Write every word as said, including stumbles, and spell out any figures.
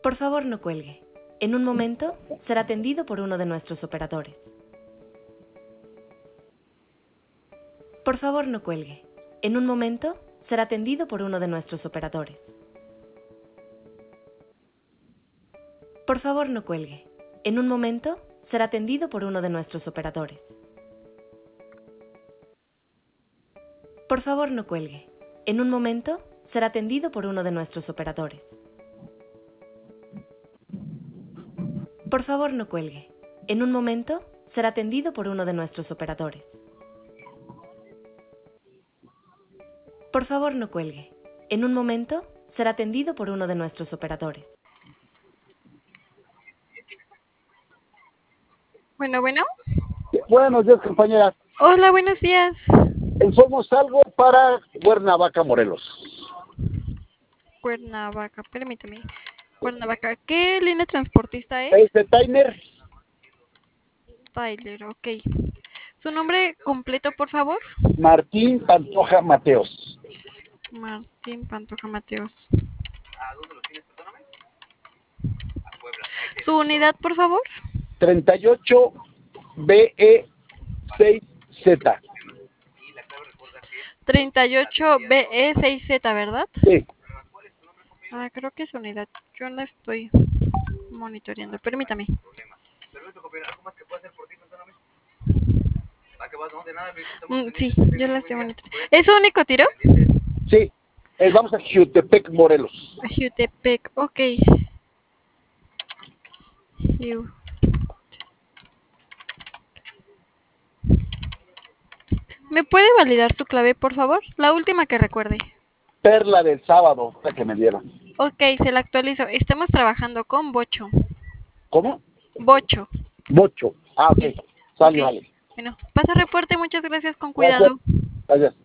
Por favor, no cuelgue. En un momento será atendido por uno de nuestros operadores. Por favor, no cuelgue. En un momento será atendido por uno de nuestros operadores. Por favor, no cuelgue. En un momento será atendido por uno de nuestros operadores. Por favor, no cuelgue. En un momento será atendido por uno de nuestros operadores. Por favor, no cuelgue. En un momento será atendido por uno de nuestros operadores. Por favor, no cuelgue. En un momento será atendido por uno de nuestros operadores. Bueno, bueno. Buenos días, compañera. Hola, buenos días. Somos algo para Cuernavaca, Morelos. Cuernavaca, permítame. Cuernavaca, ¿qué línea transportista es? Este Tainer. Tyler, ok. ¿Su nombre completo, por favor? Martín Pantoja Mateos. Martín Pantoja Mateos. ¿Su unidad, por favor? treinta y ocho B E seis Z. treinta y ocho B E seis Z, ¿verdad? Sí. Ah, creo que es unidad. Yo la estoy monitoreando. Permítame. Mm, sí, yo la estoy monitoreando. ¿Es su único tiro? Sí. Eh, vamos a Jutepec, Morelos. A Jutepec, ok. Ju- ¿Me puede validar su clave, por favor? La última que recuerde. Perla del sábado, la que me dieron. Ok, se la actualizo. Estamos trabajando con Bocho. ¿Cómo? Bocho. Bocho. Ah, ok. Sí. Sale, Ok. vale. Bueno, pasa reporte. Muchas gracias. Con Gracias. cuidado. Gracias.